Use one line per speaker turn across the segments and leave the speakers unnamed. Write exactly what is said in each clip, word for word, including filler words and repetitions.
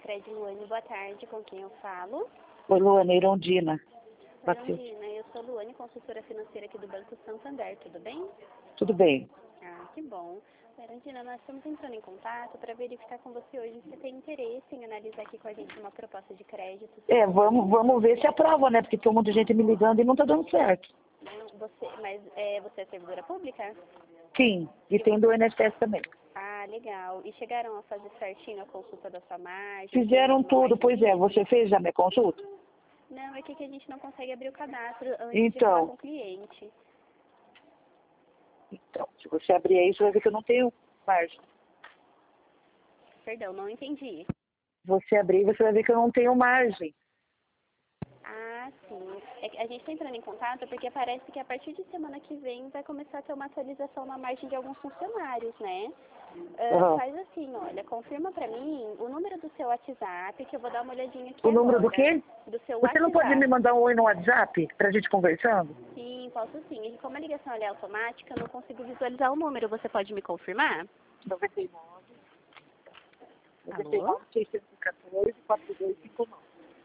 Cred Luane, boa tarde, com quem eu falo?
Oi, Luane, Irondina. Bateu.
Irondina, eu sou Luane, consultora financeira aqui do Banco Santander, tudo bem?
Tudo bem.
Ah, que bom. Irondina, nós estamos entrando em contato para verificar com você hoje se você tem interesse em analisar aqui com a gente uma proposta de crédito.
É, vamos, vamos ver se aprova, né? Porque tem um monte de gente me ligando e não tá dando certo.
Não, Você, mas é, você é servidora pública?
Sim, e tem do I N S S também.
Ah, legal. E chegaram a fazer certinho a consulta da sua margem?
Fizeram
Uma
tudo,
margem
pois é.
livre?
Você fez já minha consulta?
Não, é que aqui a gente não consegue abrir o cadastro antes de
Então.
falar com o cliente.
Então, se você abrir aí, você vai ver que eu não tenho margem.
Perdão, não entendi.
Você abrir, você vai ver que eu não tenho margem.
Ah, sim. É que a gente está entrando em contato porque parece que a partir de semana que vem vai começar a ter uma atualização na margem de alguns funcionários, né? Uh,
Uhum.
Faz assim, olha, confirma pra mim o número do seu WhatsApp, que eu vou dar uma olhadinha aqui
O
agora.
número do quê?
Do seu
Você não pode me
WhatsApp.
mandar um oi no WhatsApp pra gente conversando?
Sim, posso sim. E como a ligação ela é automática, eu não consigo visualizar o número. Você pode me confirmar?
noventa e nove, noventa e
Alô?
nove, seiscentos e quatorze, quatro dois cinco nove.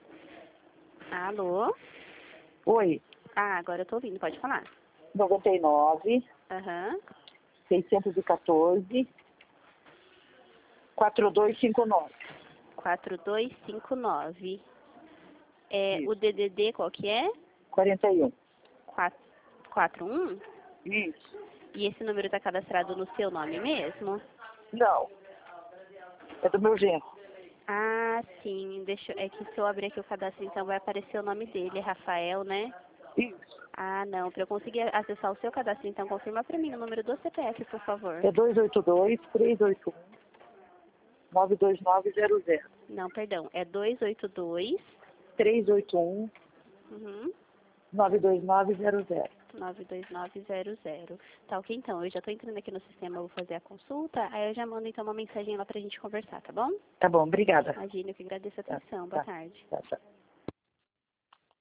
Alô?
Oi,
Ah, agora eu tô ouvindo, pode falar.
noventa e nove,
Aham.
seiscentos e quatorze, quatro dois cinco nove.
quatro dois cinco nove. É,
Isso.
o D D D qual que é?
quarenta e um.
quatro quatro um?
Isso.
E esse número está cadastrado no seu nome mesmo?
Não. É do meu genro.
Ah, sim. Deixa, é que se eu abrir aqui o cadastro, então vai aparecer o nome dele, Rafael, né?
Isso.
Ah, não. Para eu conseguir acessar o seu cadastro, então confirma para mim o número do C P F, por favor.
É dois oito dois, três oito um, nove dois nove zero zero.
Não, perdão. É dois oito dois.
três oito um,
Uhum.
nove dois nove zero zero.
nove dois nove zero zero. Tá ok, então. Eu já tô entrando aqui no sistema, eu vou fazer a consulta. Aí eu já mando, então, uma mensagem lá pra gente conversar, tá bom?
Tá bom, obrigada.
Imagina, eu que agradeço a
Tá,
atenção. Boa
tá,
tarde.
tá, tá.